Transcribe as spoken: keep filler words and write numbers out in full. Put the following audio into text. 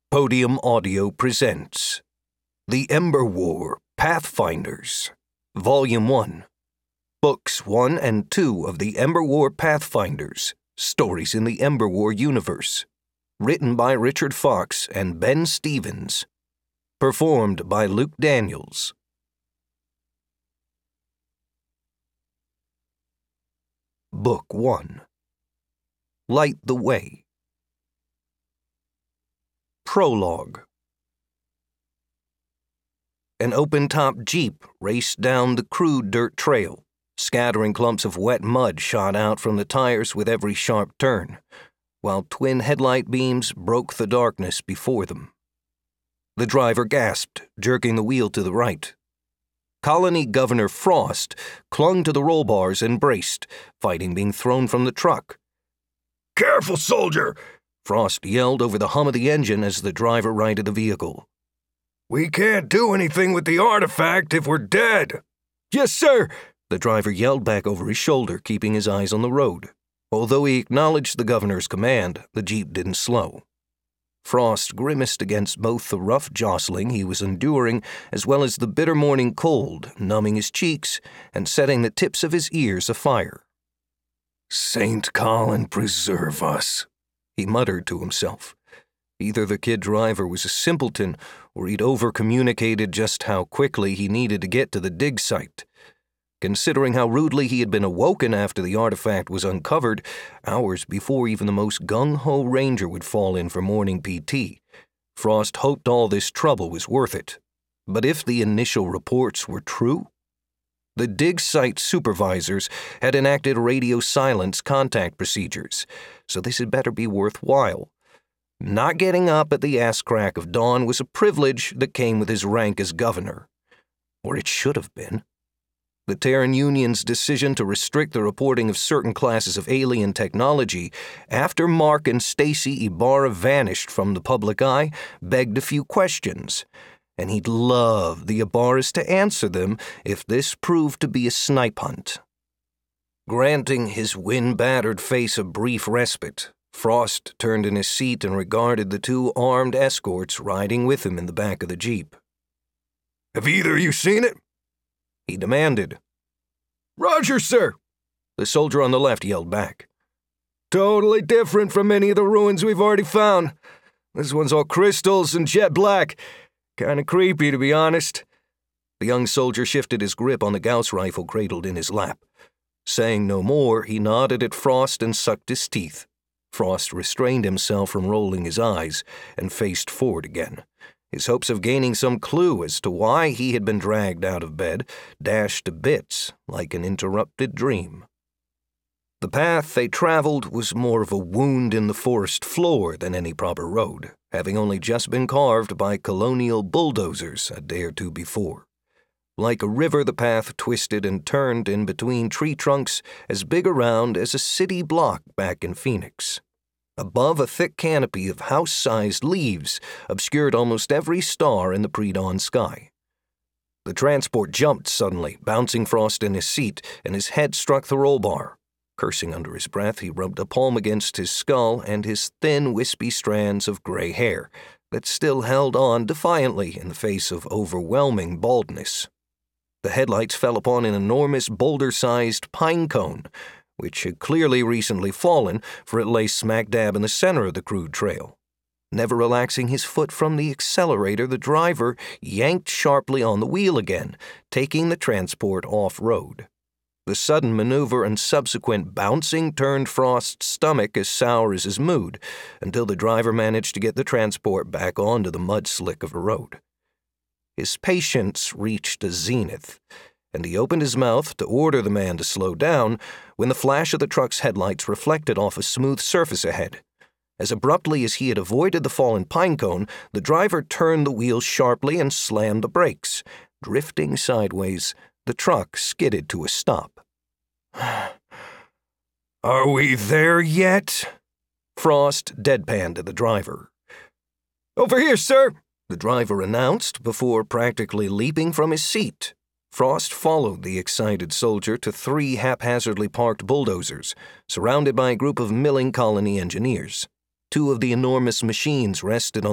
Podium Audio presents The Ember War Pathfinders, Volume one, Books one and two of The Ember War Pathfinders, Stories in the Ember War Universe, written by Richard Fox and Ben Stevens, performed by Luke Daniels. Book one, Light the Way. Prologue. An open-top Jeep raced down the crude dirt trail. Scattering clumps of wet mud shot out from the tires with every sharp turn, while twin headlight beams broke the darkness before them. The driver gasped, jerking the wheel to the right. Colony Governor Frost clung to the roll bars and braced, fighting being thrown from the truck. "Careful, soldier!" Frost yelled over the hum of the engine as the driver righted the vehicle. "We can't do anything with the artifact if we're dead." "Yes, sir!" The driver yelled back over his shoulder, keeping his eyes on the road. Although he acknowledged the governor's command, the Jeep didn't slow. Frost grimaced against both the rough jostling he was enduring as well as the bitter morning cold, numbing his cheeks and setting the tips of his ears afire. "Saint Colin preserve us," he muttered to himself. Either the kid driver was a simpleton, or he'd over-communicated just how quickly he needed to get to the dig site. Considering how rudely he had been awoken after the artifact was uncovered, hours before even the most gung-ho ranger would fall in for morning P T, Frost hoped all this trouble was worth it. But if the initial reports were true? The dig site supervisors had enacted radio silence contact procedures, so this had better be worthwhile. Not getting up at the ass crack of dawn was a privilege that came with his rank as governor. Or it should have been. The Terran Union's decision to restrict the reporting of certain classes of alien technology after Mark and Stacy Ibarra vanished from the public eye begged a few questions, and he'd love the Ibarras to answer them if this proved to be a snipe hunt. Granting his wind-battered face a brief respite, Frost turned in his seat and regarded the two armed escorts riding with him in the back of the Jeep. "Have either of you seen it?" he demanded. "Roger, sir," the soldier on the left yelled back. "Totally different from any of the ruins we've already found. This one's all crystals and jet black. Kinda creepy, to be honest." The young soldier shifted his grip on the Gauss rifle cradled in his lap. Saying no more, he nodded at Frost and sucked his teeth. Frost restrained himself from rolling his eyes and faced forward again. His hopes of gaining some clue as to why he had been dragged out of bed dashed to bits like an interrupted dream. The path they traveled was more of a wound in the forest floor than any proper road, having only just been carved by colonial bulldozers a day or two before. Like a river, the path twisted and turned in between tree trunks as big around as a city block back in Phoenix. Above, a thick canopy of house-sized leaves obscured almost every star in the pre-dawn sky. The transport jumped suddenly, bouncing Frost in his seat, and his head struck the roll bar. Cursing under his breath, he rubbed a palm against his skull and his thin, wispy strands of gray hair that still held on defiantly in the face of overwhelming baldness. The headlights fell upon an enormous boulder-sized pine cone, which had clearly recently fallen, for it lay smack dab in the center of the crude trail. Never relaxing his foot from the accelerator, the driver yanked sharply on the wheel again, taking the transport off-road. The sudden maneuver and subsequent bouncing turned Frost's stomach as sour as his mood, until the driver managed to get the transport back onto the mud slick of the road. His patience reached a zenith, and he opened his mouth to order the man to slow down when the flash of the truck's headlights reflected off a smooth surface ahead. As abruptly as he had avoided the fallen pine cone, the driver turned the wheel sharply and slammed the brakes. Drifting sideways, the truck skidded to a stop. "Are we there yet?" Frost deadpanned at the driver. "Over here, sir," the driver announced before practically leaping from his seat. Frost followed the excited soldier to three haphazardly parked bulldozers, surrounded by a group of milling colony engineers. Two of the enormous machines rested on